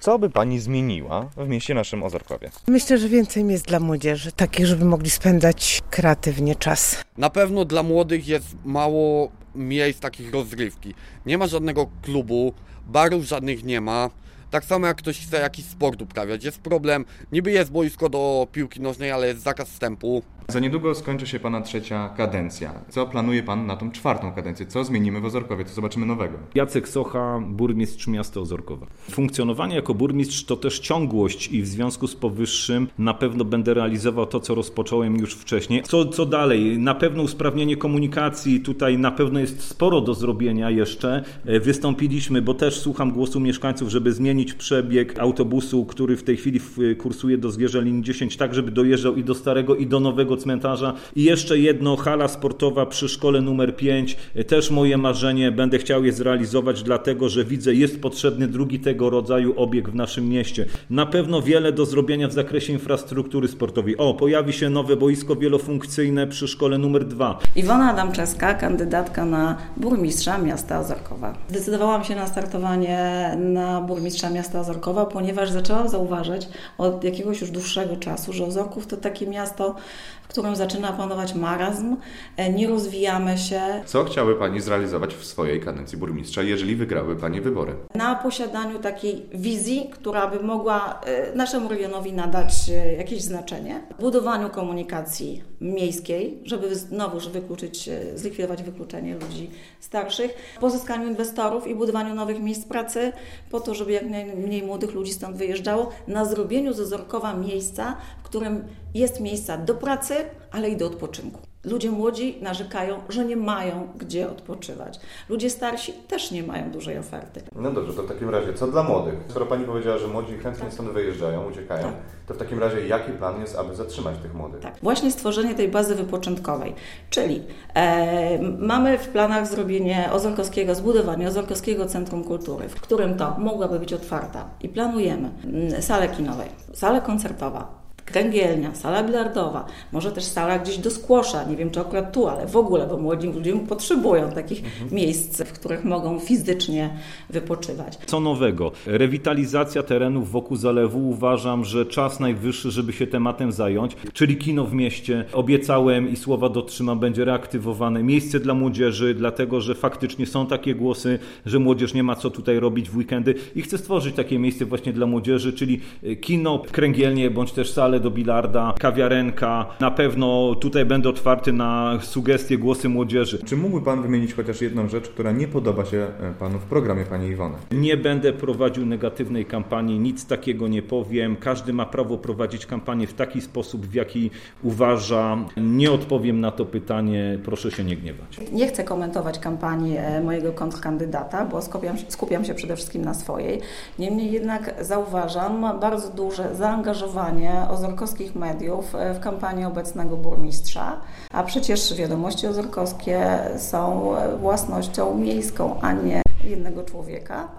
Co by pani zmieniła w mieście naszym Ozorkowie? Myślę, że więcej miejsc dla młodzieży, takich, żeby mogli spędzać kreatywnie czas. Na pewno dla młodych jest mało miejsc takich rozrywki. Nie ma żadnego klubu, barów żadnych nie ma. Tak samo jak ktoś chce jakiś sport uprawiać. Jest problem, niby jest boisko do piłki nożnej, ale jest zakaz wstępu. Za niedługo skończy się pana 3. kadencja. Co planuje pan na tą 4. kadencję? Co zmienimy w Ozorkowie? Co zobaczymy nowego? Jacek Socha, burmistrz miasta Ozorkowa. Funkcjonowanie jako burmistrz to też ciągłość i w związku z powyższym na pewno będę realizował to, co rozpocząłem już wcześniej. Co dalej? Na pewno usprawnienie komunikacji. Tutaj na pewno jest sporo do zrobienia jeszcze. Wystąpiliśmy, bo też słucham głosu mieszkańców, żeby zmienić przebieg autobusu, który w tej chwili kursuje do Zgierza linii 10, tak żeby dojeżdżał i do starego, i do nowego cmentarza. I jeszcze jedno, hala sportowa przy szkole numer 5. Też moje marzenie, będę chciał je zrealizować, dlatego że widzę, jest potrzebny drugi tego rodzaju obiekt w naszym mieście. Na pewno wiele do zrobienia w zakresie infrastruktury sportowej. Pojawi się nowe boisko wielofunkcyjne przy szkole numer 2. Iwona Adamczewska, kandydatka na burmistrza miasta Ozorkowa. Zdecydowałam się na startowanie na burmistrza miasta Ozorkowa, ponieważ zaczęłam zauważać od jakiegoś już dłuższego czasu, że Ozorków to takie miasto, w którym zaczyna panować marazm, nie rozwijamy się. Co chciałaby pani zrealizować w swojej kadencji burmistrza, jeżeli wygrały pani wybory? Na posiadaniu takiej wizji, która by mogła naszemu regionowi nadać jakieś znaczenie. Budowaniu komunikacji miejskiej, żeby znowuż zlikwidować wykluczenie ludzi starszych. Pozyskaniu inwestorów i budowaniu nowych miejsc pracy po to, żeby jak najmniej młodych ludzi stąd wyjeżdżało. Na zrobieniu z Ozorkowa miejsca, w którym jest miejsca do pracy, ale i do odpoczynku. Ludzie młodzi narzekają, że nie mają gdzie odpoczywać. Ludzie starsi też nie mają dużej oferty. No dobrze, to w takim razie co dla młodych? Skoro pani powiedziała, że młodzi chętnie stąd wyjeżdżają, uciekają, to w takim razie jaki plan jest, aby zatrzymać tych młodych? Tak, właśnie stworzenie tej bazy wypoczynkowej, czyli mamy w planach zbudowanie Ozorkowskiego Centrum Kultury, w którym to mogłaby być otwarta i planujemy salę kinową, salę koncertową, kręgielnia, sala bilardowa, może też sala gdzieś do skłosza, nie wiem czy akurat tu, ale w ogóle, bo młodzi ludzie potrzebują takich miejsc, w których mogą fizycznie wypoczywać. Co nowego? Rewitalizacja terenów wokół zalewu. Uważam, że czas najwyższy, żeby się tematem zająć, czyli kino w mieście. Obiecałem i słowa dotrzymam, będzie reaktywowane. Miejsce dla młodzieży, dlatego że faktycznie są takie głosy, że młodzież nie ma co tutaj robić w weekendy i chcę stworzyć takie miejsce właśnie dla młodzieży, czyli kino, kręgielnie, bądź też salę do bilarda, kawiarenka. Na pewno tutaj będę otwarty na sugestie, głosy młodzieży. Czy mógłby pan wymienić chociaż jedną rzecz, która nie podoba się panu w programie pani Iwony? Nie będę prowadził negatywnej kampanii, nic takiego nie powiem. Każdy ma prawo prowadzić kampanię w taki sposób, w jaki uważa. Nie odpowiem na to pytanie, proszę się nie gniewać. Nie chcę komentować kampanii mojego kontrkandydata, bo skupiam się przede wszystkim na swojej. Niemniej jednak zauważam bardzo duże zaangażowanie ozorkowskich mediów w kampanię obecnego burmistrza, a przecież wiadomości ozorkowskie są własnością miejską, a nie jednego człowieka.